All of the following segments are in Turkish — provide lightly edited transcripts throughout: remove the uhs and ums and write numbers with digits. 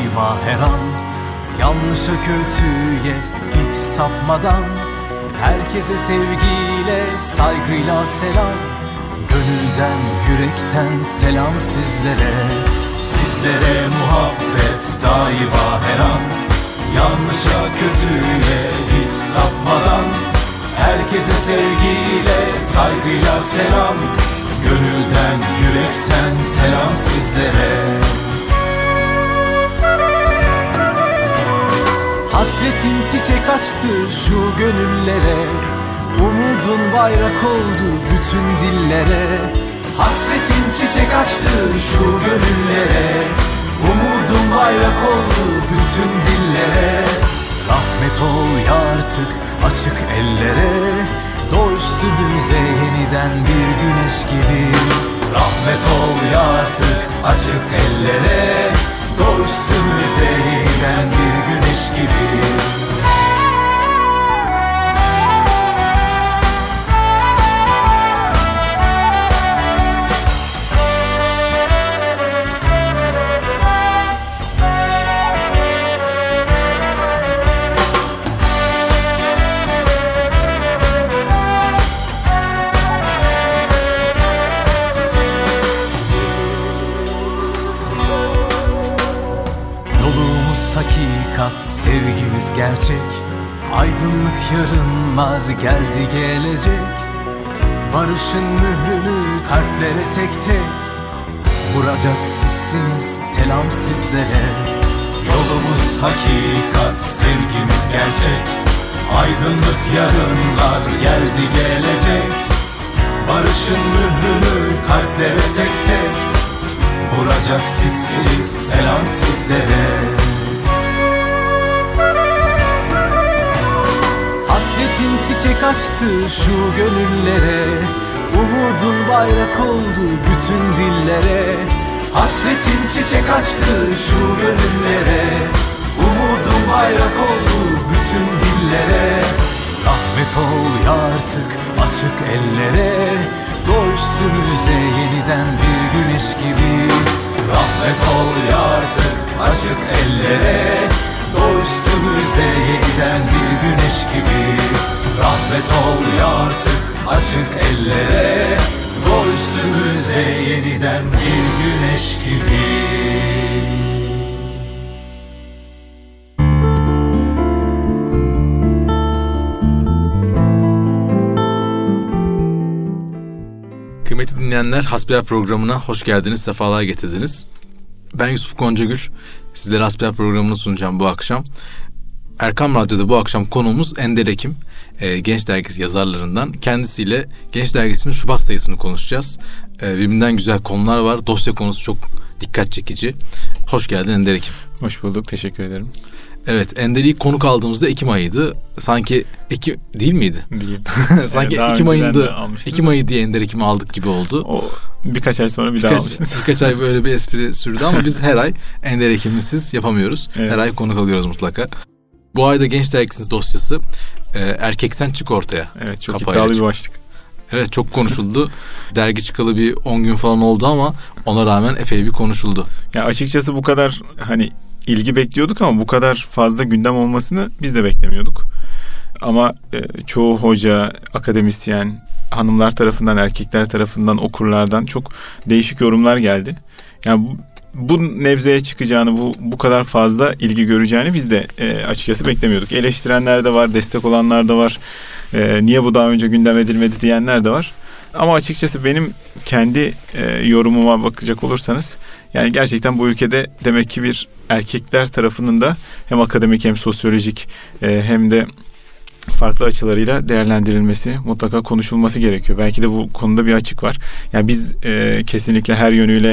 daima her an, yanlışa kötüye hiç sapmadan, herkese sevgiyle, saygıyla selam. Gönülden, yürekten selam sizlere. Sizlere muhabbet daima her an, yanlışa kötüye hiç sapmadan, herkese sevgiyle, saygıyla selam. Gönülden, yürekten selam sizlere. Hasretin çiçek açtı şu gönüllere, umudun bayrak oldu bütün dillere. Hasretin çiçek açtı şu gönüllere, umudun bayrak oldu bütün dillere. Rahmet ol ya artık açık ellere, doğ üstümüze yeniden bir güneş gibi. Rahmet ol ya artık açık ellere, doğ üstümüze yeniden bir güneş gibi. Hakikat, sevgimiz gerçek, aydınlık yarınlar geldi gelecek. Barışın mührünü kalplere tek tek vuracak sizsiniz, selam sizlere. Yolumuz hakikat, sevgimiz gerçek, aydınlık yarınlar geldi gelecek. Barışın mührünü kalplere tek tek vuracak sizsiniz, selam sizlere. Hasretin çiçek açtı şu gönüllere, umudun bayrak oldu bütün dillere. Hasretin çiçek açtı şu gönüllere, umudun bayrak oldu bütün dillere. Rahmet ol ya artık açık ellere, doğ üstümüze yeniden bir güneş gibi. Rahmet ol ya artık açık ellere, doğ üstümüze yeniden bir güneş gibi. Rahmet ol ya artık açık ellere, doğ üstümüze yeniden bir güneş gibi. Kıymetli dinleyenler, Hasbihal programına hoş geldiniz, sefalar getirdiniz. Ben Yusuf Goncagür, sizlere Hasbihal programını sunacağım bu akşam. Erkam Radyo'da bu akşam konuğumuz Ender Ekim, Genç Dergisi yazarlarından. Kendisiyle Genç Dergisi'nin Şubat sayısını konuşacağız. Birbirinden güzel konular var, dosya konusu çok dikkat çekici. Hoş geldin Ender Ekim. Hoş bulduk, teşekkür ederim. Evet, Ender'i ilk konuk aldığımızda Ekim ayıydı. Sanki Ekim değil miydi? Değil. Sanki Ekim ayında, Ekim ayı diye Ender Ekim'i aldık gibi oldu. O birkaç ay sonra daha almıştınız. Birkaç ay böyle bir espri sürdü ama biz her ay Ender Ekim'siz yapamıyoruz. Evet. Her ay konuk alıyoruz mutlaka. Bu ayda Genç Dergisi'nin dosyası Erkek Sen Çık Ortaya. Evet, çok iddialı bir başlık. Evet, çok konuşuldu. Dergi çıkalı bir 10 gün falan oldu ama ona rağmen epey bir konuşuldu. Ya açıkçası bu kadar ilgi bekliyorduk ama bu kadar fazla gündem olmasını biz de beklemiyorduk. Ama çoğu hoca, akademisyen, hanımlar tarafından, erkekler tarafından, okurlardan çok değişik yorumlar geldi. Yani bu nebzeye çıkacağını, bu kadar fazla ilgi göreceğini biz de açıkçası beklemiyorduk. Eleştirenler de var, destek olanlar da var. Niye bu daha önce gündem edilmedi diyenler de var. Ama açıkçası benim kendi yorumuma bakacak olursanız, yani gerçekten bu ülkede demek ki bir erkekler tarafının da hem akademik hem sosyolojik hem de farklı açılarıyla değerlendirilmesi, mutlaka konuşulması gerekiyor. Belki de bu konuda bir açık var. Yani biz kesinlikle her yönüyle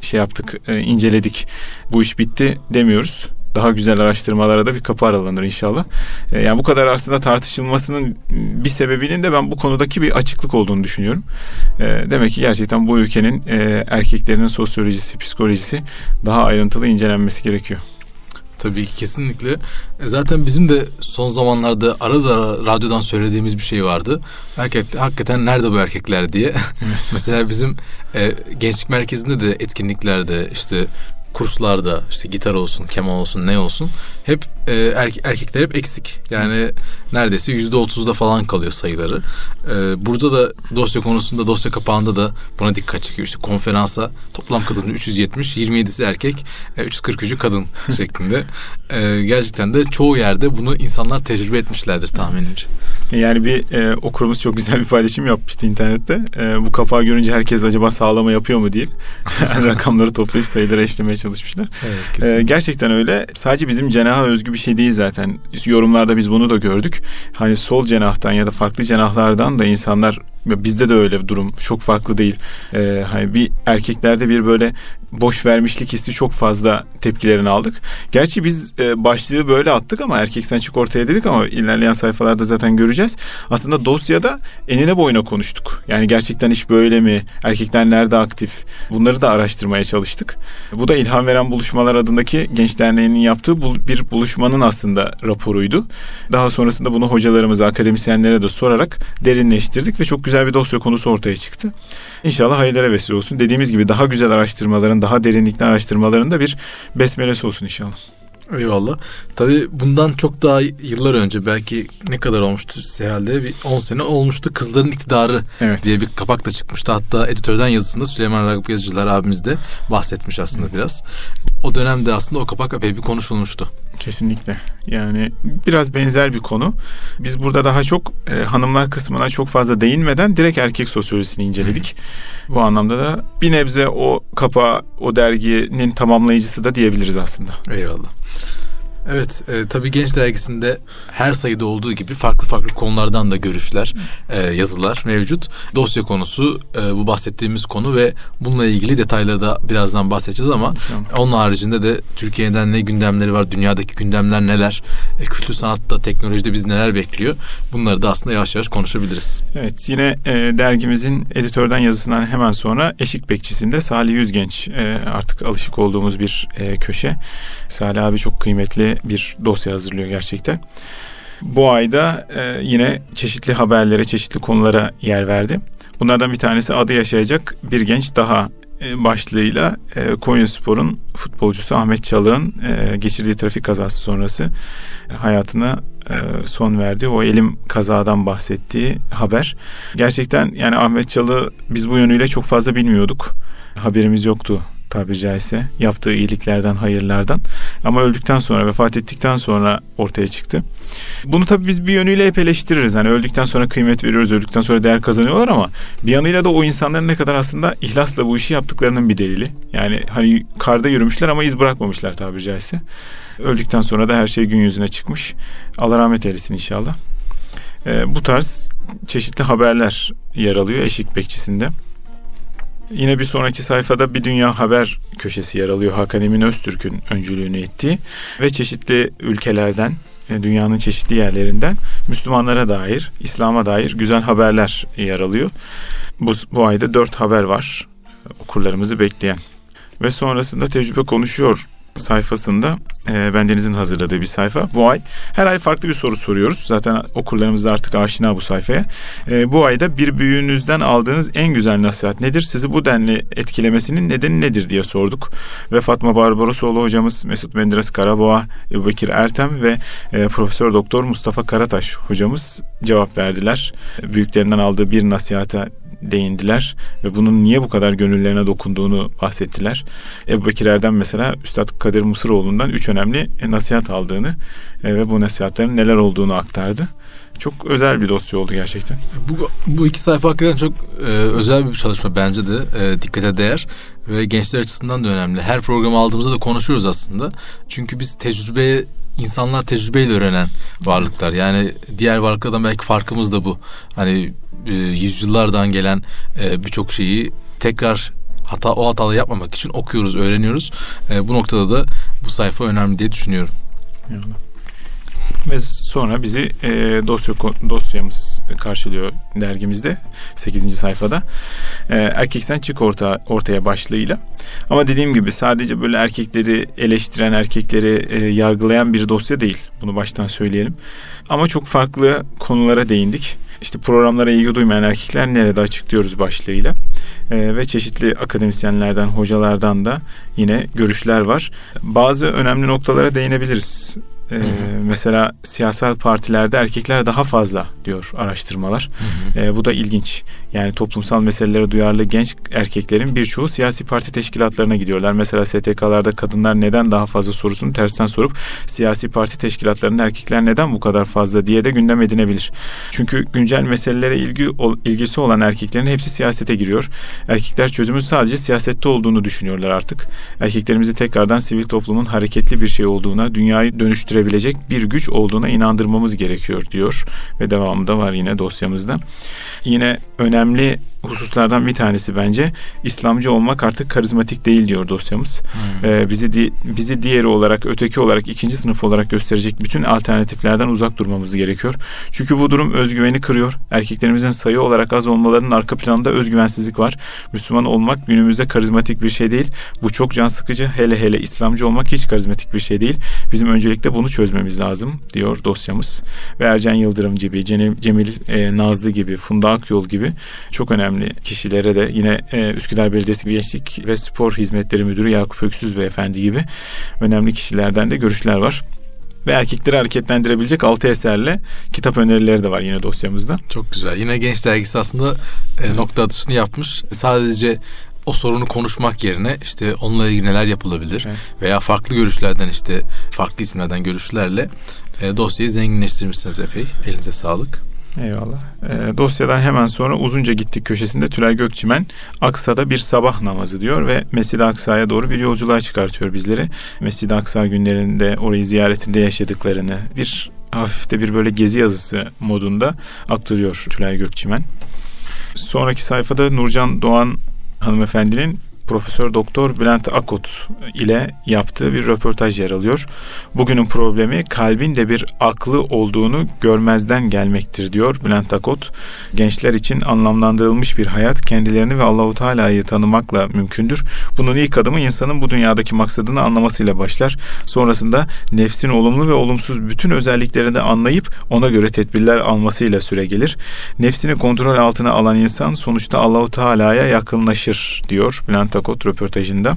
inceledik. Bu iş bitti demiyoruz. Daha güzel araştırmalara da bir kapı aralanır inşallah. Yani bu kadar aslında tartışılmasının bir sebebinin de ben bu konudaki bir açıklık olduğunu düşünüyorum. Demek ki gerçekten bu ülkenin erkeklerinin sosyolojisi, psikolojisi daha ayrıntılı incelenmesi gerekiyor. Tabii ki, kesinlikle. Zaten bizim de son zamanlarda arada radyodan söylediğimiz bir şey vardı. Hakikaten nerede bu erkekler diye. Evet. Mesela bizim gençlik merkezinde de etkinliklerde, işte kurslarda işte gitar olsun, keman olsun, ne olsun hep erkekler hep eksik. Yani neredeyse %30'da falan kalıyor sayıları. Burada da dosya konusunda, dosya kapağında da buna dikkat çekiyor. İşte konferansa toplam katılımcı 370, 27'si erkek, 343'ü kadın şeklinde. Gerçekten de çoğu yerde bunu insanlar tecrübe etmişlerdir tahminimce. Yani bir okurumuz çok güzel bir paylaşım yapmıştı internette. Bu kapağı görünce herkes acaba sağlama yapıyor mu diye rakamları toplayıp sayıları eşlemeye çalışmışlar. Evet, gerçekten öyle. Sadece bizim cenaha özgü bir şey değil zaten. Yorumlarda biz bunu da gördük. Hani sol cenahtan ya da farklı cenahlardan da insanlar, bizde de öyle bir durum çok farklı değil. Hani bir erkeklerde bir böyle boş vermişlik hissi çok fazla tepkilerini aldık. Gerçi biz başlığı böyle attık ama erkek sen çık ortaya dedik ama ilerleyen sayfalarda zaten göreceğiz. Aslında dosyada enine boyuna konuştuk. Yani gerçekten iş böyle mi? Erkekler nerede aktif? Bunları da araştırmaya çalıştık. Bu da İlham Veren Buluşmalar adındaki Genç Derneği'nin yaptığı bir buluşmanın aslında raporuydu. Daha sonrasında bunu hocalarımıza, akademisyenlere de sorarak derinleştirdik ve çok güzel bir dosya konusu ortaya çıktı. İnşallah hayırlara vesile olsun. Dediğimiz gibi daha güzel araştırmaların, daha derinlikli araştırmaların da bir besmelesi olsun inşallah. Eyvallah. Tabii bundan çok daha yıllar önce, belki ne kadar olmuştu herhalde, bir 10 sene olmuştu. Kızların İktidarı diye bir kapak da çıkmıştı. Hatta editörden yazısında Süleyman Ragıp Yazıcılar abimiz de bahsetmiş aslında biraz. O dönemde aslında o kapak epey bir konuşulmuştu. Kesinlikle. Yani biraz benzer bir konu. Biz burada daha çok hanımlar kısmına çok fazla değinmeden direkt erkek sosyolojisini inceledik. Bu anlamda da bir nebze o kapağı, o derginin tamamlayıcısı da diyebiliriz aslında. Eyvallah. Evet, tabii Genç Dergisi'nde her sayıda olduğu gibi farklı konulardan da görüşler, yazılar mevcut. Dosya konusu, bu bahsettiğimiz konu ve bununla ilgili detayları da birazdan bahsedeceğiz ama onun haricinde de Türkiye'den ne gündemleri var, dünyadaki gündemler neler, kültür sanatta, teknolojide bizi neler bekliyor, bunları da aslında yavaş yavaş konuşabiliriz. Evet, yine dergimizin editörden yazısından hemen sonra Eşik Bekçisi'nde Salih Yüzgenç, artık alışık olduğumuz bir köşe. Salih abi çok kıymetli bir dosya hazırlıyor gerçekten. Bu ayda yine çeşitli haberlere, çeşitli konulara yer verdi. Bunlardan bir tanesi adı yaşayacak bir genç daha başlığıyla Konyaspor'un futbolcusu Ahmet Çalık'ın geçirdiği trafik kazası sonrası hayatına son verdiği o elim kazadan bahsettiği haber. Gerçekten yani Ahmet Çalık'ı biz bu yönüyle çok fazla bilmiyorduk. Haberimiz yoktu tabiri caizse, yaptığı iyiliklerden, hayırlardan. Ama öldükten sonra, vefat ettikten sonra ortaya çıktı. Bunu tabii biz bir yönüyle hep eleştiririz. Hani öldükten sonra kıymet veriyoruz, öldükten sonra değer kazanıyorlar ama bir yanıyla da o insanların ne kadar aslında ihlasla bu işi yaptıklarının bir delili. Yani hani karda yürümüşler ama iz bırakmamışlar tabiri caizse. Öldükten sonra da her şey gün yüzüne çıkmış. Allah rahmet eylesin inşallah. Bu tarz çeşitli haberler yer alıyor Eşik Bekçisi'nde. Yine bir sonraki sayfada Bir Dünya Haber köşesi yer alıyor. Hakan Emin Öztürk'ün öncülüğünü ettiği ve çeşitli ülkelerden, dünyanın çeşitli yerlerinden Müslümanlara dair, İslam'a dair güzel haberler yer alıyor. Bu ayda 4 haber var okurlarımızı bekleyen. Ve sonrasında Tecrübe Konuşuyor sayfasında bendenizin hazırladığı bir sayfa. Bu ay her ay farklı bir soru soruyoruz. Zaten okurlarımız da artık aşina bu sayfaya. Bu ayda bir büyüğünüzden aldığınız en güzel nasihat nedir? Sizi bu denli etkilemesinin nedeni nedir diye sorduk. Ve Fatma Barbarosoğlu hocamız, Mesut Menderes Karaboğa, Ebubekir Ertem ve Profesör Doktor Mustafa Karataş hocamız cevap verdiler. Büyüklerinden aldığı bir nasihata değindiler ve bunun niye bu kadar gönüllerine dokunduğunu bahsettiler. Ebubekir Erdem mesela Üstad Kadir Mısıroğlu'ndan 3 önemli nasihat aldığını ve bu nasihatlerin neler olduğunu aktardı. Çok özel bir dosya oldu gerçekten. Bu iki sayfa hakikaten çok özel bir çalışma bence de, dikkate değer ve gençler açısından da önemli. Her program aldığımızda da konuşuyoruz aslında. Çünkü biz insanlar tecrübeyle öğrenen varlıklar. Yani diğer varlıklardan belki farkımız da bu. Hani yüzyıllardan gelen birçok şeyi tekrar o hataları yapmamak için okuyoruz, öğreniyoruz. Bu noktada da bu sayfa önemli diye düşünüyorum. Ve sonra bizi dosyamız karşılıyor dergimizde 8. sayfada. Erkek sen çık ortaya başlığıyla. Ama dediğim gibi sadece böyle erkekleri eleştiren, erkekleri yargılayan bir dosya değil. Bunu baştan söyleyelim. Ama çok farklı konulara değindik. İşte programlara ilgi duymayan erkekler nerede açıklıyoruz başlığıyla. Ve çeşitli akademisyenlerden, hocalardan da yine görüşler var. Bazı önemli noktalara değinebiliriz. Mesela siyasal partilerde erkekler daha fazla diyor araştırmalar. Bu da ilginç. Yani toplumsal meselelere duyarlı genç erkeklerin birçoğu siyasi parti teşkilatlarına gidiyorlar. Mesela STK'larda kadınlar neden daha fazla sorusunu tersten sorup siyasi parti teşkilatlarında erkekler neden bu kadar fazla diye de gündem edinebilir. Çünkü güncel meselelere ilgisi olan erkeklerin hepsi siyasete giriyor. Erkekler çözümün sadece siyasette olduğunu düşünüyorlar artık. Erkeklerimizi tekrardan sivil toplumun hareketli bir şey olduğuna, dünyayı dönüştürebilecek bir güç olduğuna inandırmamız gerekiyor diyor. Ve devamında var yine dosyamızda. Yine önemli hususlardan bir tanesi bence İslamcı olmak artık karizmatik değil diyor dosyamız. Bizi diğeri olarak, öteki olarak, ikinci sınıf olarak gösterecek bütün alternatiflerden uzak durmamız gerekiyor. Çünkü bu durum özgüveni kırıyor. Erkeklerimizin sayı olarak az olmalarının arka planında özgüvensizlik var. Müslüman olmak günümüzde karizmatik bir şey değil. Bu çok can sıkıcı. Hele İslamcı olmak hiç karizmatik bir şey değil. Bizim öncelikle bunu çözmemiz lazım diyor dosyamız. Ve Ercan Yıldırım gibi, Cemil Nazlı gibi, Funda Akyol gibi çok önemli kişilere de yine Üsküdar Belediyesi Gençlik ve Spor Hizmetleri Müdürü Yakup Öksüz Beyefendi gibi önemli kişilerden de görüşler var. Ve erkekleri hareketlendirebilecek 6 eserle kitap önerileri de var yine dosyamızda. Çok güzel. Yine Genç Dergisi aslında nokta atışını yapmış. Sadece o sorunu konuşmak yerine işte onunla ilgili neler yapılabilir veya farklı görüşlerden işte farklı isimlerden görüşlerle dosyayı zenginleştirmişsiniz epey. Elinize sağlık. Eyvallah. Dosyadan hemen sonra uzunca gittik köşesinde Tülay Gökçimen Aksa'da bir sabah namazı diyor ve Mescid-i Aksa'ya doğru bir yolculuğa çıkartıyor bizleri. Mescid-i Aksa günlerinde orayı ziyaretinde yaşadıklarını bir hafif de bir böyle gezi yazısı modunda aktarıyor Tülay Gökçimen. Sonraki sayfada Nurcan Doğan hanımefendinin Profesör Doktor Bülent Akut ile yaptığı bir röportaj yer alıyor. Bugünün problemi kalbin de bir aklı olduğunu görmezden gelmektir diyor Bülent Akut. Gençler için anlamlandırılmış bir hayat kendilerini ve Allahu Teala'yı tanımakla mümkündür. Bunun ilk adımı insanın bu dünyadaki maksadını anlamasıyla başlar. Sonrasında nefsin olumlu ve olumsuz bütün özelliklerini anlayıp ona göre tedbirler almasıyla süre gelir. Nefsini kontrol altına alan insan sonuçta Allahu Teala'ya yakınlaşır diyor Bülent Akut röportajında.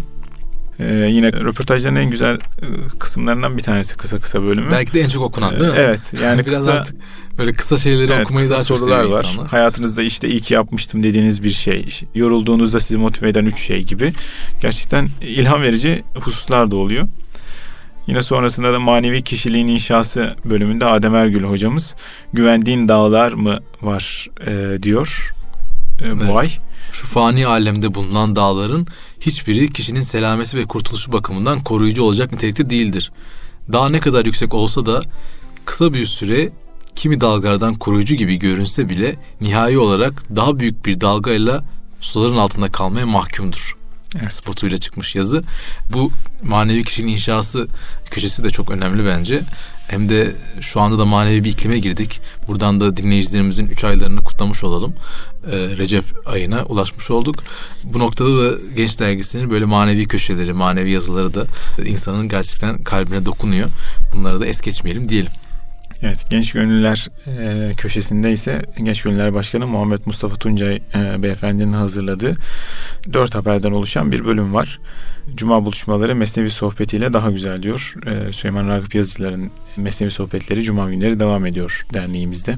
Yine röportajların en güzel kısımlarından bir tanesi kısa bölümü. Belki de en çok okunan değil mi? Evet. Yani biraz artık böyle kısa şeyleri okumayı daha çok seviyor var. insanlar. Hayatınızda işte iyi ki yapmıştım dediğiniz bir şey. Yorulduğunuzda sizi motive eden 3 şey gibi. Gerçekten ilham verici hususlar da oluyor. Yine sonrasında da manevi kişiliğin inşası bölümünde Adem Ergül hocamız güvendiğin dağlar mı var diyor bu ay. Şu fani alemde bulunan dağların hiçbiri kişinin selameti ve kurtuluşu bakımından koruyucu olacak nitelikte değildir. Dağ ne kadar yüksek olsa da kısa bir süre kimi dalgalardan koruyucu gibi görünse bile nihai olarak daha büyük bir dalgayla suların altında kalmaya mahkumdur. Evet. Spotuyla çıkmış yazı. Bu manevi kişinin inşası köşesi de çok önemli bence. Hem de şu anda da manevi bir iklime girdik. Buradan da dinleyicilerimizin 3 aylarını kutlamış olalım. Recep ayına ulaşmış olduk. Bu noktada da Genç Dergisi'nin böyle manevi köşeleri, manevi yazıları da insanın gerçekten kalbine dokunuyor. Bunları da es geçmeyelim diyelim. Evet, Genç Gönüller köşesinde ise Genç Gönüller Başkanı Muhammed Mustafa Tuncay beyefendinin hazırladığı 4 haberden oluşan bir bölüm var. Cuma buluşmaları Mesnevi sohbetiyle daha güzel diyor. Süleyman Ragıp Yazıcılar'ın Mesnevi sohbetleri Cuma günleri devam ediyor derneğimizde.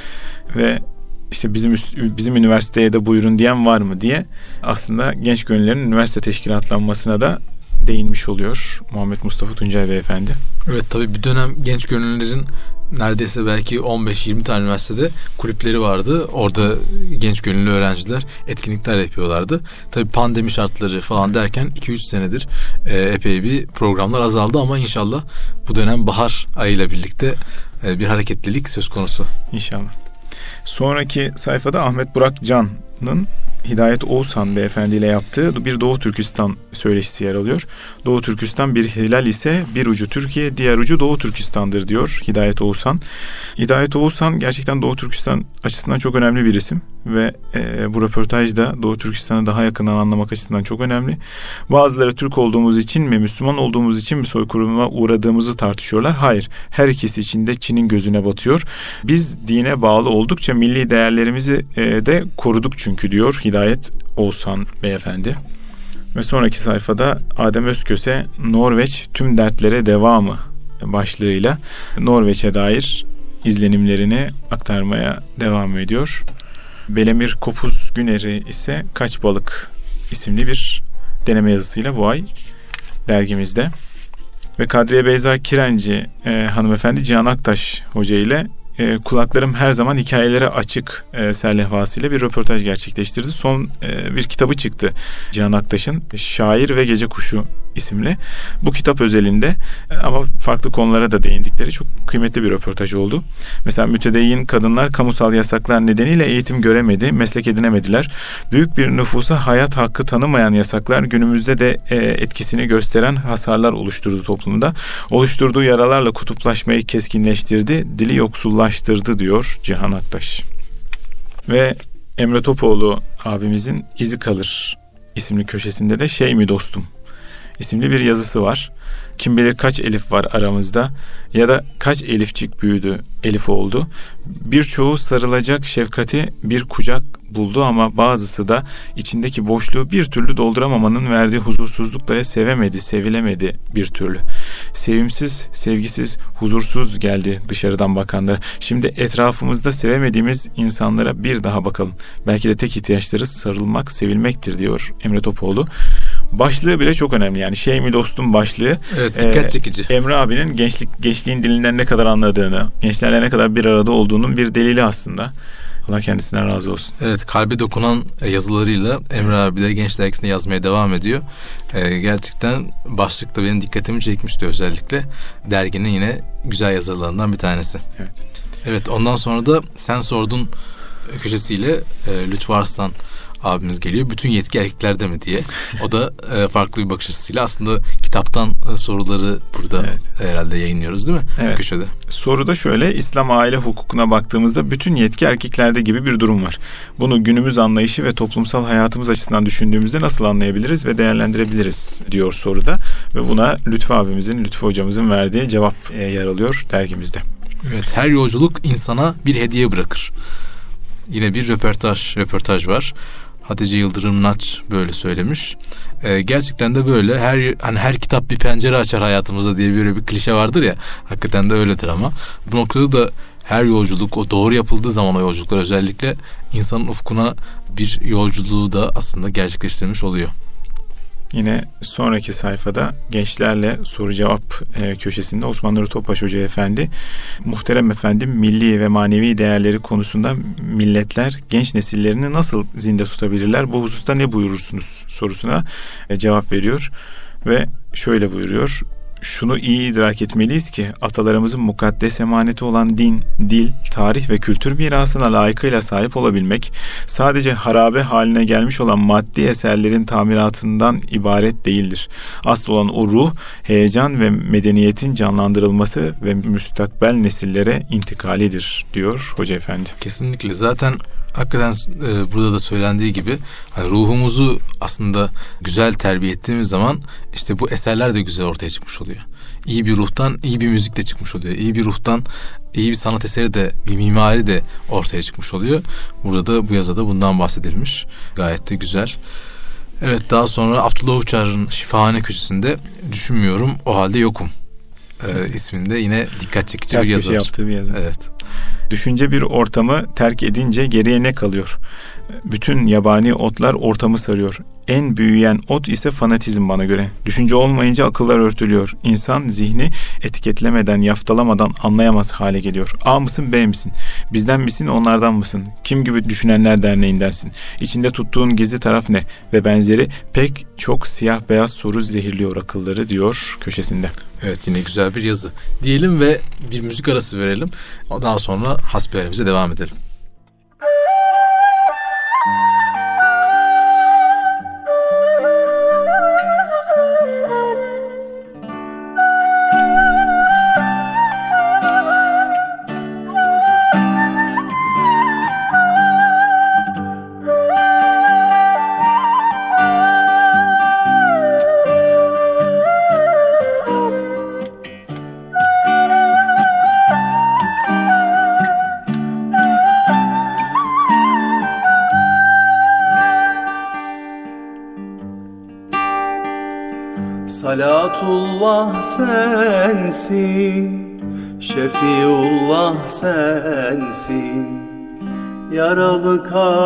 Ve işte bizim üniversiteye de buyurun diyen var mı diye aslında Genç Gönüller'in üniversite teşkilatlanmasına da değinmiş oluyor Muhammed Mustafa Tuncay beyefendi. Evet, tabii bir dönem Genç Gönüllülerin neredeyse belki 15-20 tane üniversitede kulüpleri vardı. Orada genç gönüllü öğrenciler etkinlikler yapıyorlardı. Tabii pandemi şartları falan derken 2-3 senedir epey bir programlar azaldı ama inşallah bu dönem bahar ayıyla birlikte bir hareketlilik söz konusu. İnşallah. Sonraki sayfada Ahmet Burak Can'ın Hidayet Oğuzhan Beyefendi ile yaptığı bir Doğu Türkistan söyleşisi yer alıyor. Doğu Türkistan bir hilal ise bir ucu Türkiye, diğer ucu Doğu Türkistan'dır diyor Hidayet Oğuzhan. Hidayet Oğuzhan gerçekten Doğu Türkistan açısından çok önemli bir isim ve bu röportajda Doğu Türkistan'ı daha yakından anlamak açısından çok önemli. Bazıları Türk olduğumuz için mi, Müslüman olduğumuz için mi soykırıma uğradığımızı tartışıyorlar. Hayır, her ikisi için de Çin'in gözüne batıyor. Biz dine bağlı oldukça milli değerlerimizi de koruduk çünkü diyor Hidayet Oğuzhan Beyefendi. Ve sonraki sayfada Adem Özköse Norveç tüm dertlere devamı başlığıyla Norveç'e dair izlenimlerini aktarmaya devam ediyor. Belemir Kopuz Güner'i ise Kaç Balık isimli bir deneme yazısıyla bu ay dergimizde. Ve Kadriye Beyza Kirenci hanımefendi Cihan Aktaş Hoca ile kulaklarım her zaman hikayelere açık serlevhasıyla bir röportaj gerçekleştirdi. Son bir kitabı çıktı Cihan Aktaş'ın Şair ve Gece Kuşu isimli. Bu kitap özelinde ama farklı konulara da değindikleri çok kıymetli bir röportaj oldu. Mesela mütedeyyin kadınlar kamusal yasaklar nedeniyle eğitim göremedi, meslek edinemediler. Büyük bir nüfusa hayat hakkı tanımayan yasaklar günümüzde de etkisini gösteren hasarlar oluşturdu toplumda. Oluşturduğu yaralarla kutuplaşmayı keskinleştirdi, dili yoksullaştırdı diyor Cihan Aktaş. Ve Emre Topoğlu abimizin İzi Kalır isimli köşesinde de Şey mi dostum isimli bir yazısı var. Kim bilir kaç elif var aramızda ya da kaç elifçik büyüdü, elif oldu. Birçoğu sarılacak şefkati bir kucak buldu ama bazısı da içindeki boşluğu bir türlü dolduramamanın verdiği huzursuzlukla sevemedi, sevilemedi bir türlü. Sevimsiz, sevgisiz, huzursuz geldi dışarıdan bakanlar. Şimdi etrafımızda sevemediğimiz insanlara bir daha bakalım. Belki de tek ihtiyaçları sarılmak, sevilmektir diyor Emre Topoğlu. Başlığı bile çok önemli yani Şey mi dostum başlığı. Evet, dikkat çekici. Emre abinin gençliğin dilinden ne kadar anladığını, gençlerle ne kadar bir arada olduğunun bir delili aslında. Allah kendisinden razı olsun. Evet, kalbe dokunan yazılarıyla Emre abi de Genç Dergisi'nde yazmaya devam ediyor. Gerçekten başlıkta benim dikkatimi çekmişti özellikle. Derginin yine güzel yazılarından bir tanesi. Evet. Evet, ondan sonra da Sen Sordun köşesiyle Lütfü Arslan abimiz geliyor. Bütün yetki erkeklerde mi diye. O da farklı bir bakış açısıyla aslında kitaptan soruları burada herhalde yayınlıyoruz değil mi? Evet. Bu köşede. Soruda şöyle, İslam aile hukukuna baktığımızda bütün yetki erkeklerde gibi bir durum var. Bunu günümüz anlayışı ve toplumsal hayatımız açısından düşündüğümüzde nasıl anlayabiliriz ve değerlendirebiliriz diyor soruda. Ve buna Lütfü hocamızın verdiği cevap yer alıyor dergimizde. Evet, her yolculuk insana bir hediye bırakır. Yine bir röportaj var. Hatice Yıldırım Naç böyle söylemiş. Gerçekten de böyle. Her kitap bir pencere açar hayatımıza diye böyle bir klişe vardır ya. Hakikaten de öyledir ama. Bu noktada da her yolculuk, o doğru yapıldığı zaman o yolculuklar özellikle insanın ufkuna bir yolculuğu da aslında gerçekleştirmiş oluyor. Yine sonraki sayfada gençlerle soru cevap köşesinde Osman Nuri Topbaş Hoca Efendi, muhterem efendim, milli ve manevi değerleri konusunda milletler genç nesillerini nasıl zinde tutabilirler? Bu hususta ne buyurursunuz sorusuna cevap veriyor ve şöyle buyuruyor. Şunu iyi idrak etmeliyiz ki atalarımızın mukaddes emaneti olan din, dil, tarih ve kültür mirasına layıkıyla sahip olabilmek sadece harabe haline gelmiş olan maddi eserlerin tamiratından ibaret değildir. Asıl olan o ruh, heyecan ve medeniyetin canlandırılması ve müstakbel nesillere intikalidir diyor Hoca Efendi. Kesinlikle, zaten hakikaten burada da söylendiği gibi hani ruhumuzu aslında güzel terbiye ettiğimiz zaman işte bu eserler de güzel ortaya çıkmış oluyor. İyi bir ruhtan iyi bir müzik de çıkmış oluyor. İyi bir ruhtan iyi bir sanat eseri de, bir mimari de ortaya çıkmış oluyor. Burada da bu yazıda bundan bahsedilmiş. Gayet de güzel. Evet, daha sonra Abdullah Uçar'ın Şifahane köşesinde Düşünmüyorum o halde yokum isminde yine dikkat çekici bir yazı var. Yaptığı bir yazı. Evet. Düşünce bir ortamı terk edince geriye ne kalıyor? Bütün yabani otlar ortamı sarıyor. En büyüyen ot ise fanatizm bana göre. Düşünce olmayınca akıllar örtülüyor. İnsan zihni etiketlemeden, yaftalamadan anlayamaz hale geliyor. A mısın, B misin? Bizden misin, onlardan mısın? Kim gibi düşünenler derneğindensin? İçinde tuttuğun gizli taraf ne? Ve benzeri pek çok siyah beyaz soru zehirliyor akılları diyor köşesinde. Evet, yine güzel bir yazı. Diyelim ve bir müzik arası verelim. Daha sonra hasbihalimize devam edelim. Salatullah sensin, Şefiullah sensin. Yaralı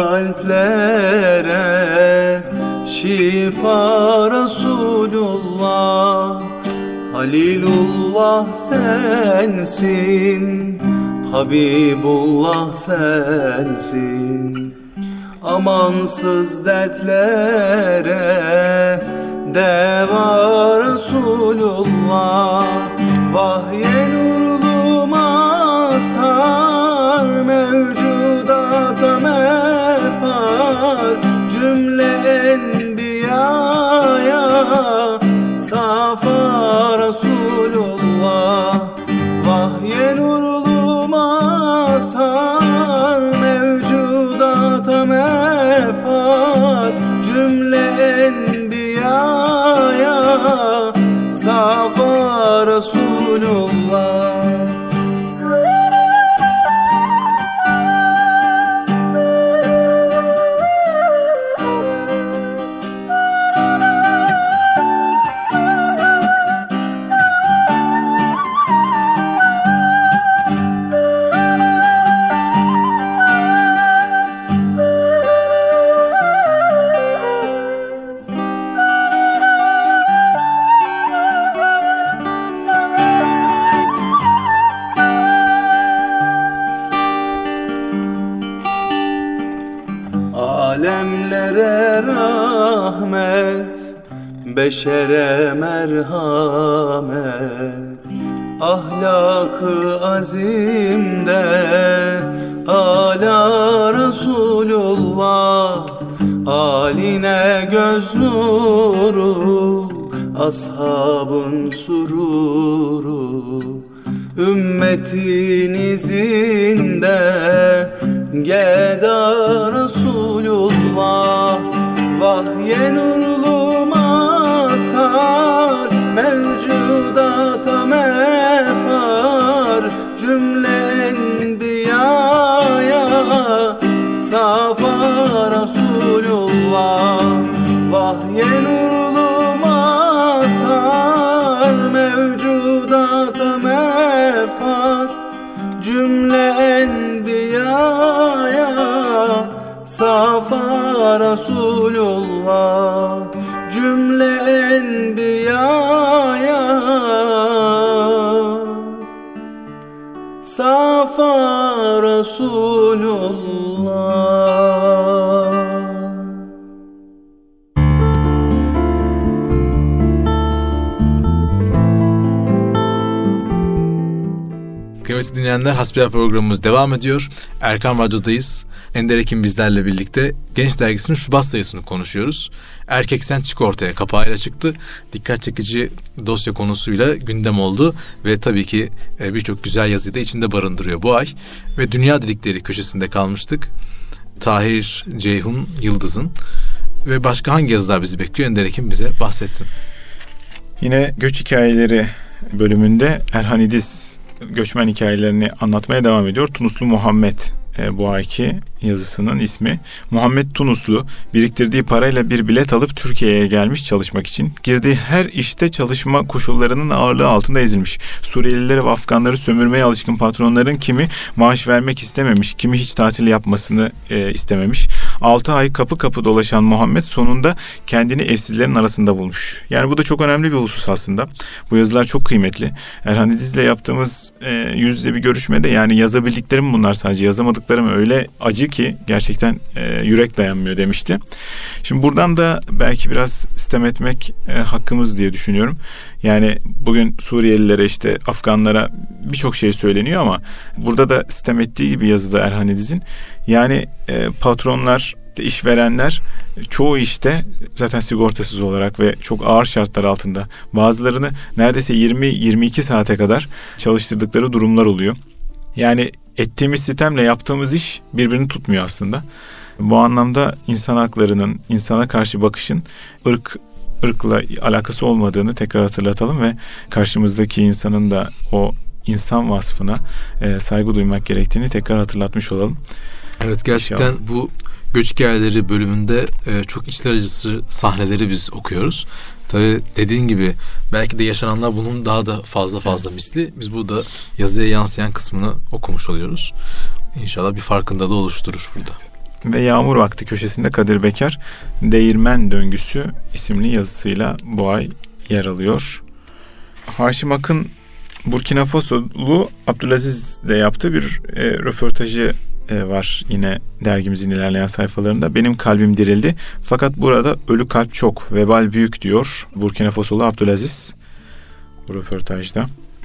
kalplere şifa Resulullah. Halilullah sensin, Habibullah sensin. Amansız dertlere deva Resulullah. Vahye nurlu mazhar, mevcudata mefar. Cümle enbiyaya safa Resulullah. Vahye nurlu mazhar, mevcudata mefar. Cümle enbiyaya safa Resulullah. Alemlere rahmet, beşere merhamet. Ahlak-ı azimde âlâ Resulullah. Aline göz nuru, ashabın sururu. Ümmetin izinde geda Resulullah. Vahye nurlu mazhar, mevcudata mefar. Cümle enbiyaya safa Resulullah. Vahye nurlu mazhar, mevcudata mefar. Cümle enbiyaya safa Resulullah. Cümle enbiyaya safa Resulullah. Kıymetli dinleyenler, Hasbihal programımız devam ediyor. Erkam Radyo'dayız. Ender Ekim bizlerle birlikte Genç Dergisi'nin Şubat sayısını konuşuyoruz. Erkek Sen Çık Ortaya kapağıyla çıktı. Dikkat çekici dosya konusuyla gündem oldu. Ve tabii ki birçok güzel yazıyı da içinde barındırıyor bu ay. Ve Dünya Dedikleri köşesinde kalmıştık. Tahir Ceyhun Yıldız'ın. Ve başka hangi yazılar bizi bekliyor? Ender Ekim bize bahsetsin. Yine göç hikayeleri bölümünde Erhan İdiz göçmen hikayelerini anlatmaya devam ediyor. Tunuslu Muhammed bu ayki yazısının ismi. Muhammed Tunuslu biriktirdiği parayla bir bilet alıp Türkiye'ye gelmiş çalışmak için. Girdiği her işte çalışma koşullarının ağırlığı altında ezilmiş. Suriyelileri ve Afganları sömürmeye alışkın patronların kimi maaş vermek istememiş, kimi hiç tatil yapmasını istememiş. 6 ay kapı kapı dolaşan Muhammed sonunda kendini evsizlerin arasında bulmuş. Yani bu da çok önemli bir husus aslında. Bu yazılar çok kıymetli. Erhan İdiz'le yaptığımız yüz yüze bir görüşmede, yani yazabildiklerim bunlar, sadece yazamadıklarım öyle acı ki gerçekten yürek dayanmıyor demişti. Şimdi buradan da belki biraz sitem etmek hakkımız diye düşünüyorum. Yani bugün Suriyelilere, işte Afganlara birçok şey söyleniyor ama burada da sitem ettiği gibi yazıda Erhan İdiz'in, yani patronlar, işverenler çoğu işte zaten sigortasız olarak ve çok ağır şartlar altında, bazılarını neredeyse 20-22 saate kadar çalıştırdıkları durumlar oluyor. Yani ettiğimiz sitemle yaptığımız iş birbirini tutmuyor aslında. Bu anlamda insan haklarının, insana karşı bakışın ırkla alakası olmadığını tekrar hatırlatalım ve karşımızdaki insanın da o insan vasfına saygı duymak gerektiğini tekrar hatırlatmış olalım. Evet, gerçekten İnşallah. bu göç hikayeleri bölümünde çok içler acısı sahneleri biz okuyoruz. Tabii dediğin gibi belki de yaşananlar bunun daha da fazla misli. Biz burada yazıya yansıyan kısmını okumuş oluyoruz. İnşallah bir farkındalığı oluşturur burada. Ve Yağmur Vakti köşesinde Kadir Bekar Değirmen Döngüsü isimli yazısıyla bu ay yer alıyor. Haşim Akın Burkina Fasolu Abdülaziz'le yaptığı bir röportajı var yine dergimizin ilerleyen sayfalarında. Benim kalbim dirildi. Fakat burada ölü kalp çok, vebal büyük diyor Burkina Fasolu Abdülaziz bu röportajda.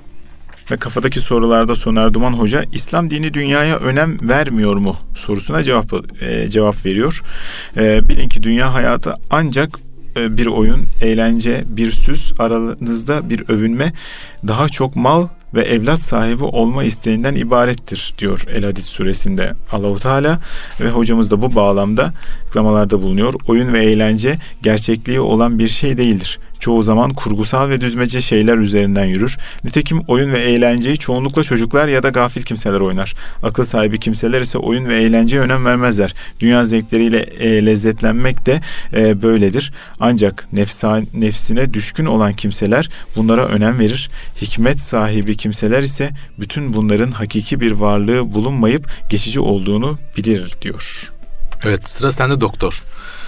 Ve kafadaki sorularda Soner Duman Hoca İslam dini dünyaya önem vermiyor mu sorusuna cevap veriyor. Bilin ki dünya hayatı ancak bir oyun, eğlence, bir süs, aranızda bir övünme, daha çok mal ve evlat sahibi olma isteğinden ibarettir diyor El-Hadid suresinde Allah-u Teala ve hocamız da bu bağlamda açıklamalarda bulunuyor. Oyun ve eğlence gerçekliği olan bir şey değildir. Çoğu zaman kurgusal ve düzmece şeyler üzerinden yürür. Nitekim oyun ve eğlenceyi çoğunlukla çocuklar ya da gafil kimseler oynar. Akıl sahibi kimseler ise oyun ve eğlenceye önem vermezler. Dünya zevkleriyle lezzetlenmek de böyledir. Ancak nefsine düşkün olan kimseler bunlara önem verir. Hikmet sahibi kimseler ise bütün bunların hakiki bir varlığı bulunmayıp geçici olduğunu bilir diyor. Evet, sıra sende doktor.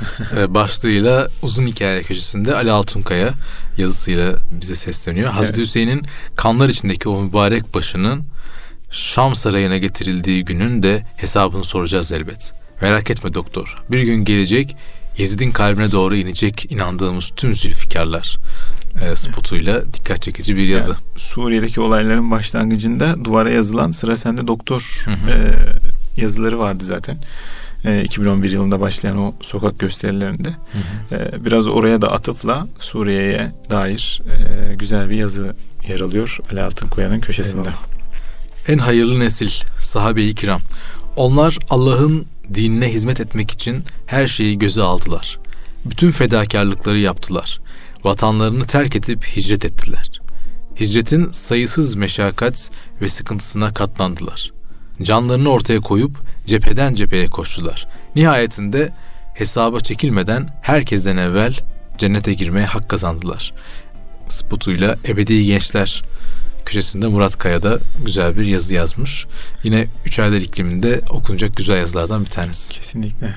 Başlığıyla uzun hikaye köşesinde Ali Altunkaya yazısıyla bize sesleniyor. Hazreti Hüseyin'in kanlar içindeki o mübarek başının Şam sarayına getirildiği günün de hesabını soracağız elbet. Merak etme doktor. Bir gün gelecek, Yezid'in kalbine doğru inecek inandığımız tüm zülfikarlar spotuyla dikkat çekici bir yazı. Yani, Suriye'deki olayların başlangıcında duvara yazılan sıra sende doktor yazıları vardı zaten. 2011 yılında başlayan o sokak gösterilerinde. Biraz oraya da atıfla Suriye'ye dair güzel bir yazı yer alıyor Ali Altınkaya'nın köşesinde. Eyvallah. En hayırlı nesil sahabe-i kiram. Onlar Allah'ın dinine hizmet etmek için her şeyi göze aldılar. Bütün fedakarlıkları yaptılar. Vatanlarını terk edip hicret ettiler. Hicretin sayısız meşakkat ve sıkıntısına katlandılar. Canlarını ortaya koyup cepheden cepheye koştular. Nihayetinde hesaba çekilmeden herkesten evvel cennete girmeye hak kazandılar. Spotuyla Ebedi Gençler köşesinde Murat Kaya da güzel bir yazı yazmış. Yine 3 aylar ikliminde okunacak güzel yazılardan bir tanesi. Kesinlikle.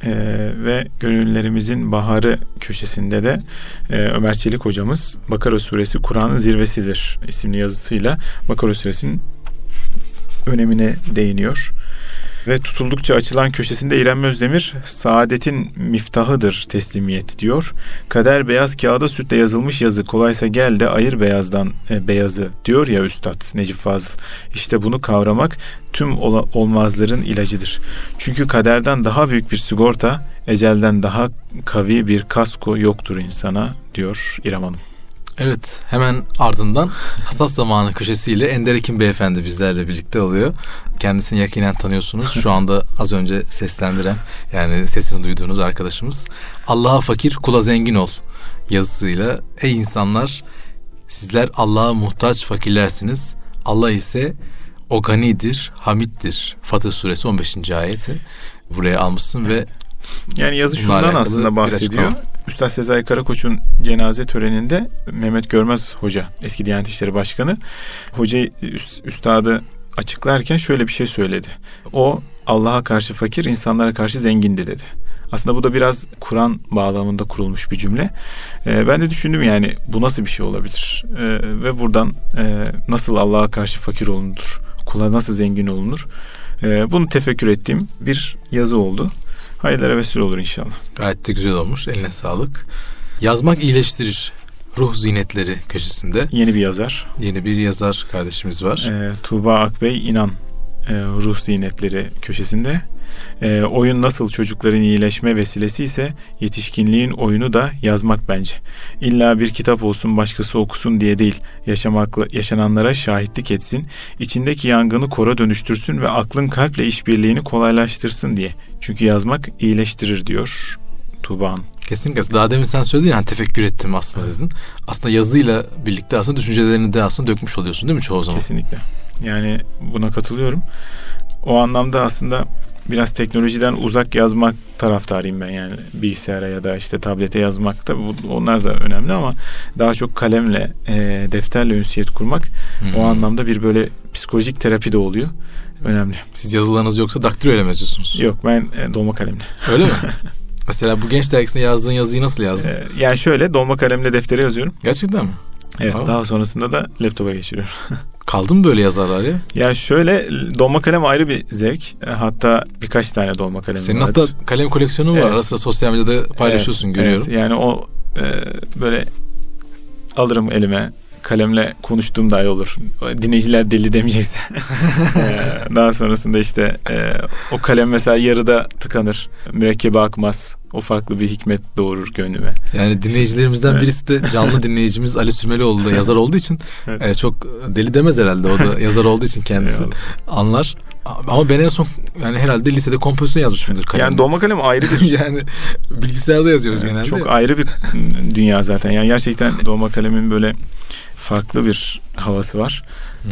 Ve Gönüllerimizin Baharı köşesinde de Ömer Çelik hocamız Bakara Suresi Kur'an'ın zirvesidir isimli yazısıyla Bakara Suresinin önemine değiniyor. Ve tutuldukça açılan köşesinde İrem Özdemir saadetin miftahıdır teslimiyet diyor. Kader beyaz kağıda sütle yazılmış yazı, kolaysa gel de ayır beyazdan beyazı diyor ya Üstad Necip Fazıl. İşte bunu kavramak tüm olmazların ilacıdır. Çünkü kaderden daha büyük bir sigorta, ecelden daha kavi bir kasko yoktur insana diyor İrem Hanım. Evet, hemen ardından Hasat Zamanı köşesiyle Ender Ekim Beyefendi bizlerle birlikte oluyor. Kendisini yakinen tanıyorsunuz. Şu anda az önce seslendiren, yani sesini duyduğunuz arkadaşımız. Allah'a fakir, kula zengin ol yazısıyla. Ey insanlar, sizler Allah'a muhtaç fakirlersiniz. Allah ise o ganidir, hamiddir. Fatır Suresi 15. ayeti buraya almışsın ve yani yazı şundan aslında bahsediyor. Üstad Sezai Karakoç'un cenaze töreninde Mehmet Görmez Hoca, eski Diyanet İşleri Başkanı, üstadı açıklarken şöyle bir şey söyledi. O Allah'a karşı fakir, insanlara karşı zengindi dedi. Aslında bu da biraz Kur'an bağlamında kurulmuş bir cümle. Ben de düşündüm yani bu nasıl bir şey olabilir? Ve buradan nasıl Allah'a karşı fakir olunur? Kula nasıl zengin olunur? Bunu tefekkür ettiğim bir yazı oldu. Hayırlara vesile olur inşallah. Gayet de güzel olmuş. Eline sağlık. Yazmak iyileştirir. Ruh Zinetleri köşesinde. Yeni bir yazar. Yeni bir yazar kardeşimiz var. Tuğba Akbey İnan Ruh Zinetleri köşesinde. Oyun nasıl çocukların iyileşme vesilesi ise yetişkinliğin oyunu da yazmak bence. İlla bir kitap olsun başkası okusun diye değil. Yaşananlara şahitlik etsin. İçindeki yangını kora dönüştürsün ve aklın kalple işbirliğini kolaylaştırsın diye. Çünkü yazmak iyileştirir diyor Tuğba Hanım. Kesinlikle. Daha demin sen söyledin yani tefekkür ettim aslında dedin. Aslında yazıyla birlikte aslında düşüncelerini de aslında dökmüş oluyorsun değil mi çoğu zaman? Kesinlikle. Yani buna katılıyorum. O anlamda aslında biraz teknolojiden uzak yazmak taraftarıyım ben yani. Bilgisayara ya da işte tablete yazmak da onlar da önemli ama daha çok kalemle, defterle ünsiyet kurmak o anlamda bir böyle psikolojik terapi de oluyor. Önemli. Siz yazılarınız yoksa daktilo ile mi yazıyorsunuz? Yok, ben dolma kalemle. Öyle mi? Mesela bu Genç Dergisi'nde yazdığın yazıyı nasıl yazdın? Yani şöyle dolma kalemle deftere yazıyorum. Gerçekten mi? Evet. Aa. Daha sonrasında da laptopa geçiriyorum. Kaldı mı böyle yazarlar ya? Ya şöyle, dolma kalem ayrı bir zevk. Hatta birkaç tane dolma kalem senin vardır. hatta kalem koleksiyonu var. Evet. Arasında sosyal medyada paylaşıyorsun, Evet, görüyorum. Evet. Yani o böyle alırım elime, kalemle konuştuğum dahi olur. Dinleyiciler deli demeyecekse. Daha sonrasında işte o kalem mesela yarıda tıkanır. Mürekkebe akmaz. O farklı bir hikmet doğurur gönlüme. Yani dinleyicilerimizden birisi de canlı dinleyicimiz Ali Sürmelioğlu da yazar olduğu için çok deli demez herhalde. O da yazar olduğu için kendisi anlar. Ama ben en son yani herhalde lisede kompozisyon yazmışımdır kalemle. Yani dolma kalem ayrı bir yani bilgisayarda yazıyoruz genelde. çok ayrı bir dünya zaten. Yani gerçekten dolma kalemin böyle farklı bir havası var.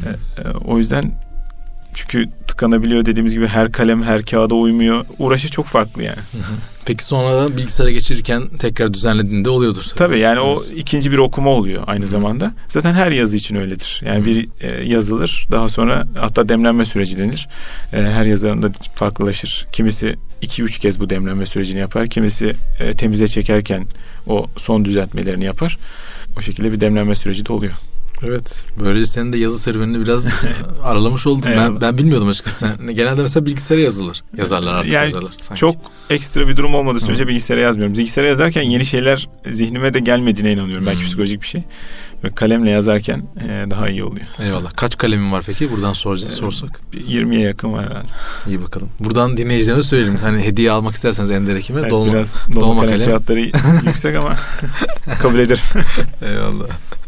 O yüzden, çünkü tıkanabiliyor dediğimiz gibi, her kalem her kağıda uymuyor. Uğraşı çok farklı yani. Peki sonradan bilgisayara geçirirken tekrar düzenlediğinde oluyordur. Tabii yani o ikinci bir okuma oluyor aynı zamanda. Zaten her yazı için öyledir. Yani bir yazılır, daha sonra hatta demlenme süreci denir. Her yazarın da farklılaşır. Kimisi 2-3 kez bu demlenme sürecini yapar. Kimisi temize çekerken o son düzeltmelerini yapar. O şekilde bir demlenme süreci de oluyor. Evet. Böylece senin de yazı serüvenini biraz aralamış oldum. Ben bilmiyordum açıkçası. Genelde mesela bilgisayara yazarlar artık. Yani yazarlar, sanki. Çok ekstra bir durum olmadığı sürece bilgisayara yazmıyorum. Bilgisayara yazarken yeni şeyler zihnime de gelmediğine inanıyorum. Belki psikolojik bir şey. Ve kalemle yazarken daha iyi oluyor. Eyvallah. Kaç kalemin var peki? Buradan sorsak. 20'ye yakın var herhalde. İyi bakalım. Buradan dinleyicilerime söyleyeyim. Hani hediye almak isterseniz Ender Ekim'e Evet, biraz dolma kalem fiyatları yüksek ama kabul ederim. Eyvallah.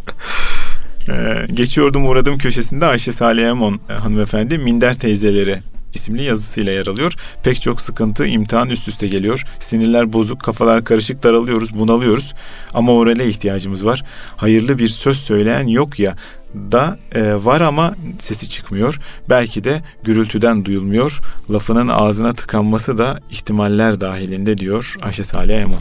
Geçiyordum uğradım köşesinde Ayşe Salih Emon hanımefendi Minder Teyzeleri isimli yazısıyla yer alıyor. Pek çok sıkıntı, imtihan üst üste geliyor. Sinirler bozuk, kafalar karışık, daralıyoruz, bunalıyoruz. Ama morale ihtiyacımız var. Hayırlı bir söz söyleyen yok ya da var ama sesi çıkmıyor. Belki de gürültüden duyulmuyor. Lafının ağzına tıkanması da ihtimaller dahilinde diyor Ayşe Salih Emon.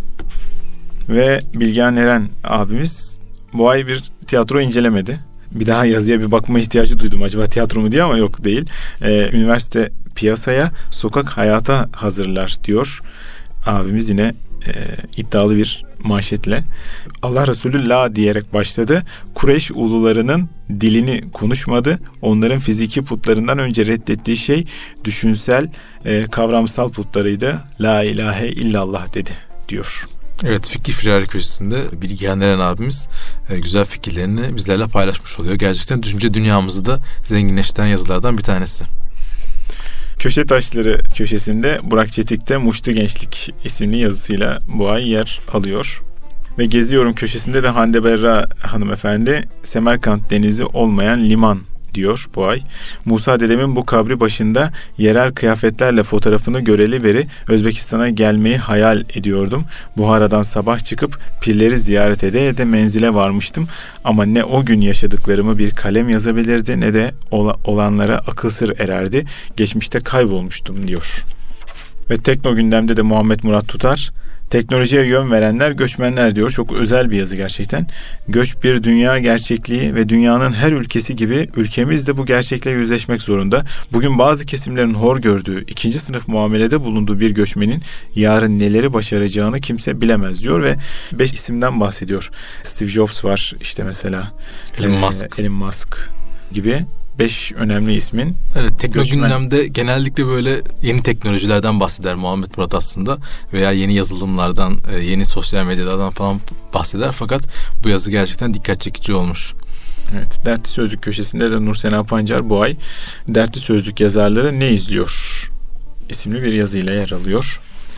Ve Bilgehan Eren abimiz bu ay bir tiyatro incelemedi. Bir daha yazıya bir bakma ihtiyacı duydum. Acaba tiyatro mu diye, ama yok, değil. Üniversite piyasaya, sokak hayata hazırlar diyor. Abimiz yine iddialı bir manşetle. Allah Resulü la diyerek başladı. Kureyş ulularının dilini konuşmadı. Onların fiziki putlarından önce reddettiği şey düşünsel, kavramsal putlarıydı. La ilahe illallah dedi diyor. Evet, Fikri Firari Köşesi'nde Bilgehan Eren abimiz güzel fikirlerini bizlerle paylaşmış oluyor. Gerçekten düşünce dünyamızı da zenginleştiren yazılardan bir tanesi. Köşe Taşları köşesinde Burak Çetik'te Muştu Gençlik isimli yazısıyla bu ay yer alıyor. Ve Geziyorum köşesinde de Hande Berra hanımefendi Semerkant denizi olmayan liman diyor bu ay. Musa dedemin bu kabri başında yerel kıyafetlerle fotoğrafını göreli beri Özbekistan'a gelmeyi hayal ediyordum. Buhara'dan sabah çıkıp pirleri ziyaret ede menzile varmıştım. Ama ne o gün yaşadıklarımı bir kalem yazabilirdi, ne de olanlara akıl sır ererdi. Geçmişte kaybolmuştum diyor. Ve Tekno Gündem'de de Muhammed Murat Tutar, teknolojiye yön verenler göçmenler diyor. Çok özel bir yazı gerçekten. Göç bir dünya gerçekliği ve dünyanın her ülkesi gibi ülkemiz de bu gerçekle yüzleşmek zorunda. Bugün bazı kesimlerin hor gördüğü, ikinci sınıf muamelede bulunduğu bir göçmenin yarın neleri başaracağını kimse bilemez diyor ve 5 isimden bahsediyor. Steve Jobs var işte mesela. Elon Musk gibi 5 önemli ismin. Evet, Tekno Gündem'de genellikle böyle yeni teknolojilerden bahseder Muhammed Murat aslında, veya yeni yazılımlardan, yeni sosyal medyalardan falan bahseder, fakat bu yazı gerçekten dikkat çekici olmuş. Evet, Dertli Sözlük köşesinde de Nursena Pancar bu ay Dertli Sözlük yazarları ne izliyor isimli bir yazıyla yer alıyor.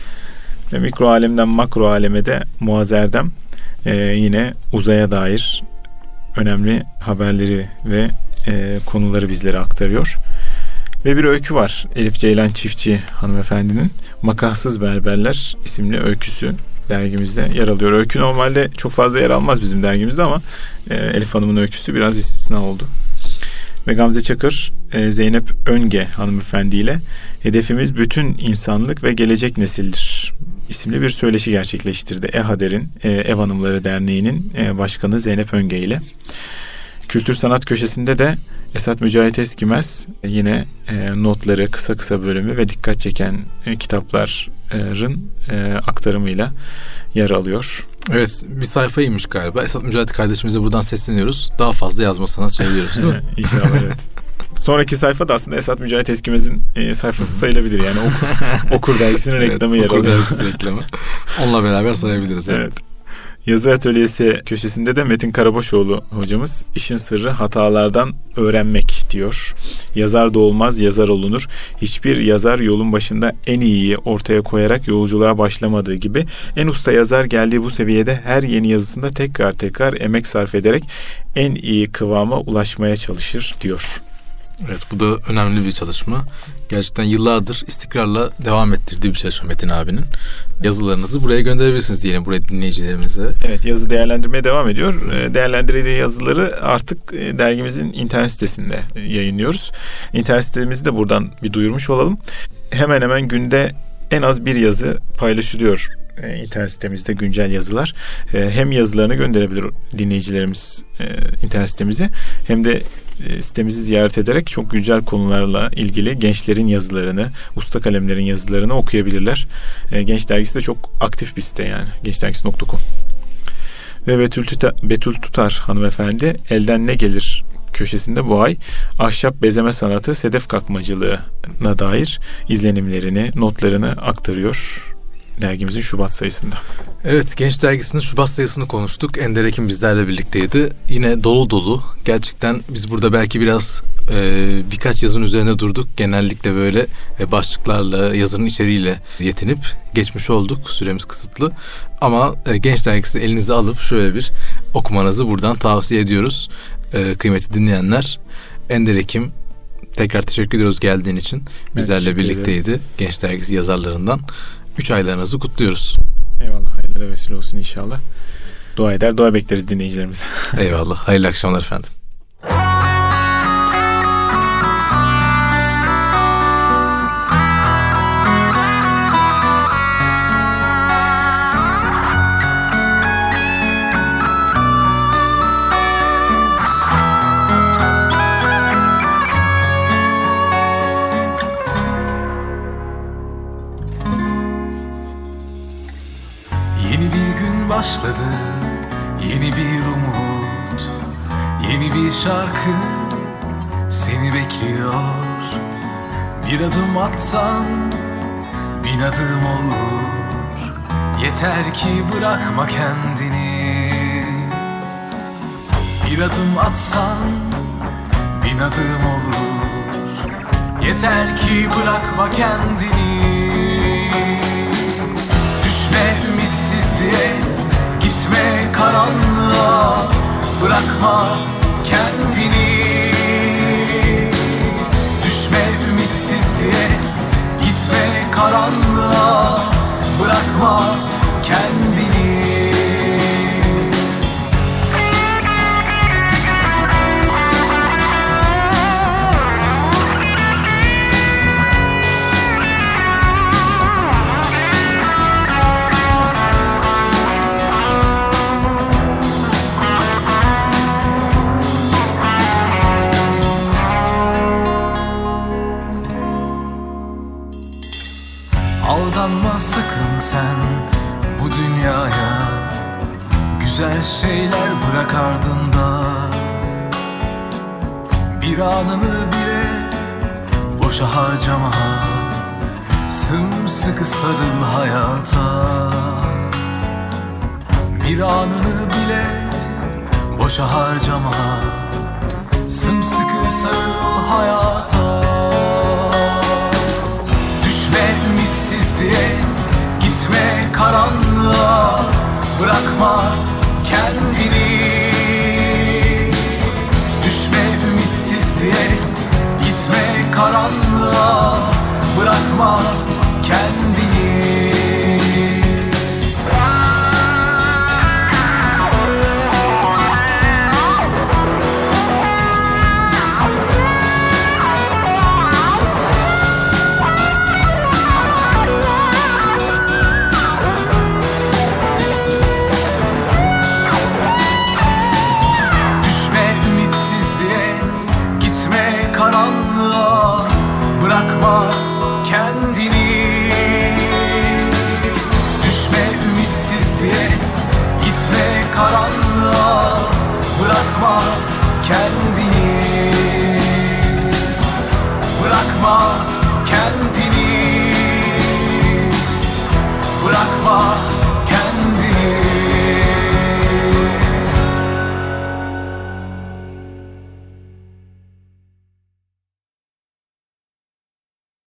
Ve mikro alemden makro aleme de Muaz Erdem yine uzaya dair önemli haberleri ve konuları bizlere aktarıyor. Ve bir öykü var. Elif Ceylan Çiftçi hanımefendinin Makahsız Berberler isimli öyküsü dergimizde yer alıyor. Öykü normalde çok fazla yer almaz bizim dergimizde ama Elif Hanım'ın öyküsü biraz istisna oldu. Ve Gamze Çakır, Zeynep Önge hanımefendiyle hedefimiz bütün insanlık ve gelecek nesildir isimli bir söyleşi gerçekleştirdi. EHADER'in, Ev Hanımları Derneği'nin başkanı Zeynep Önge ile. Kültür Sanat Köşesi'nde de Esat Mücahit Eskimez yine notları, kısa bölümü ve dikkat çeken kitapların aktarımıyla yer alıyor. Evet, bir sayfaymış galiba. Esat Mücahit kardeşimize buradan sesleniyoruz. Daha fazla yazmasına söylüyoruz değil mi? İnşallah, evet. Sonraki sayfa da aslında Esat Mücahit Eskimez'in sayfası sayılabilir. Yani Okur dergisinin reklamı yer alıyor. Okur dergisi reklamı. Onunla beraber sayabiliriz. Evet. Yazı Atölyesi köşesinde de Metin Karabaşoğlu hocamız işin sırrı hatalardan öğrenmek diyor. Yazar doğulmaz, yazar olunur. Hiçbir yazar yolun başında en iyiyi ortaya koyarak yolculuğa başlamadığı gibi en usta yazar geldiği bu seviyede her yeni yazısında tekrar emek sarf ederek en iyi kıvama ulaşmaya çalışır diyor. Evet, bu da önemli bir çalışma. Gerçekten yıllardır istikrarla devam ettirdiği bir çalışma Metin abinin. Yazılarınızı buraya gönderebilirsiniz diyelim, buraya dinleyicilerimize. Evet, yazı değerlendirmeye devam ediyor. Değerlendirdiği yazıları artık dergimizin internet sitesinde yayınlıyoruz. İnternet sitemizi de buradan bir duyurmuş olalım. Hemen hemen günde en az bir yazı paylaşılıyor internet sitemizde, güncel yazılar. Hem yazılarını gönderebilir dinleyicilerimiz internet sitemize, hem de sitemizi ziyaret ederek çok güncel konularla ilgili gençlerin yazılarını, usta kalemlerin yazılarını okuyabilirler. Genç Dergisi de çok aktif bir site yani. gençdergisi.com. Ve Betül Tutar hanımefendi Elden Ne Gelir köşesinde bu ay ahşap bezeme sanatı, sedef kakmacılığına dair izlenimlerini, notlarını aktarıyor dergimizin Şubat sayısında. Evet, Genç Dergisi'nin Şubat sayısını konuştuk. Ender Ekim bizlerle birlikteydi. Yine dolu. Gerçekten biz burada belki biraz birkaç yazının üzerine durduk. Genellikle böyle başlıklarla, yazının içeriğiyle yetinip geçmiş olduk. Süremiz kısıtlı. Ama Genç Dergisi'ni elinize alıp şöyle bir okumanızı buradan tavsiye ediyoruz. Kıymetli dinleyenler, Ender Ekim, tekrar teşekkür ediyoruz geldiğin için. Bizlerle birlikteydi. Genç Dergisi yazarlarından. 3 aylarınızı kutluyoruz. Eyvallah, hayırlara vesile olsun inşallah. Dua bekleriz dinleyicilerimize. Eyvallah, hayırlı akşamlar efendim. Başladı yeni bir umut, yeni bir şarkı seni bekliyor. Bir adım atsan 1000 adım olur, yeter ki bırakma kendini. Bir adım atsan 1000 adım olur, yeter ki bırakma kendini. Düşme ümitsizliğe, gitme karanlığa, bırakma kendini. Düşme ümitsizliğe, gitme karanlığa, bırakma kendini. Aldanma sakın sen bu dünyaya, güzel şeyler bırak ardında. Bir anını bile boşa harcama, sımsıkı sarıl hayata. Bir anını bile boşa harcama, sımsıkı sarıl hayata. Düşme ümitsizliğe, gitme karanlığa, bırakma kendini. Düşme ümitsizliğe, gitme karanlığa, bırakma kendini. bırakma